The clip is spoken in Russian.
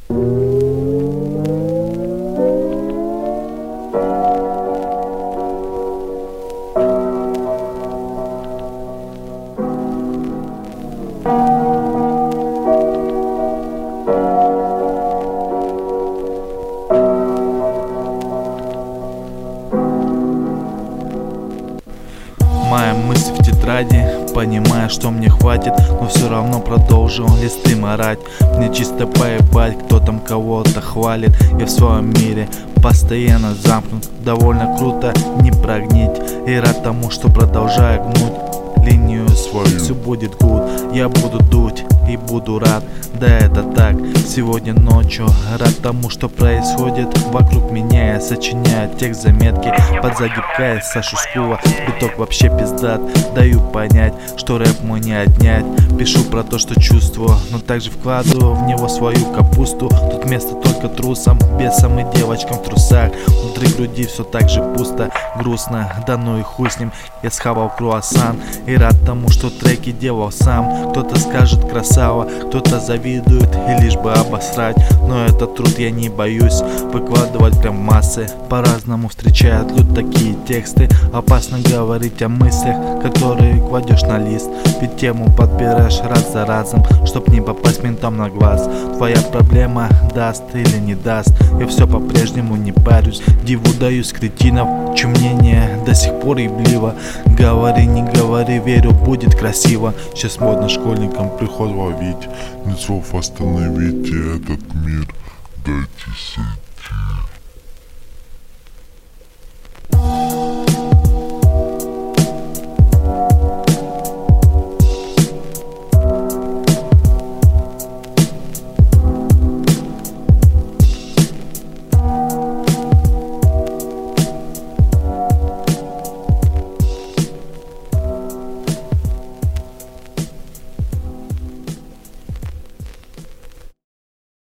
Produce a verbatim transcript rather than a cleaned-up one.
Моя мысль в тетради, понимая, что мне хватит, но все равно продолжил листы марать. Мне чисто поебать, кто там кого-то хвалит. Я в своем мире постоянно замкнут. Довольно круто не прогнить, и рад тому, что продолжаю гнуть линию свою. Все будет good, я буду дуть и буду рад. Да, это так, сегодня ночью рад тому, что происходит вокруг меня. Я сочиняю текст, заметки, подзагибкая Сашу Скува. Биток вообще пиздат, даю понять, что рэп мой не отнять. Пишу про то, что чувствую, но также вкладываю в него свою капусту. Тут место только трусам, бесам и девочкам в трусах. Внутри груди все так же пусто, грустно, да ну и хуй с ним. Я схавал круассан и рад тому, что треки делал сам. Кто-то скажет красава, кто-то завидует и лишь бы обосрать. Но этот труд я не боюсь выкладывать прям массы. По-разному встречают люди такие тексты. Опасно говорить о мыслях, которые кладешь на лист. Ведь тему подбираешь раз за разом, чтоб не попасть ментам на глаз. Твоя проблема даст или не даст, я все по-прежнему не парюсь. Диву даюсь кретинов, чье мнение до сих пор ебливо. Говори, не говори, верю, будет красиво. Сейчас модно школьникам приход ловить, нет слов остановите этот мир, дайте сеть.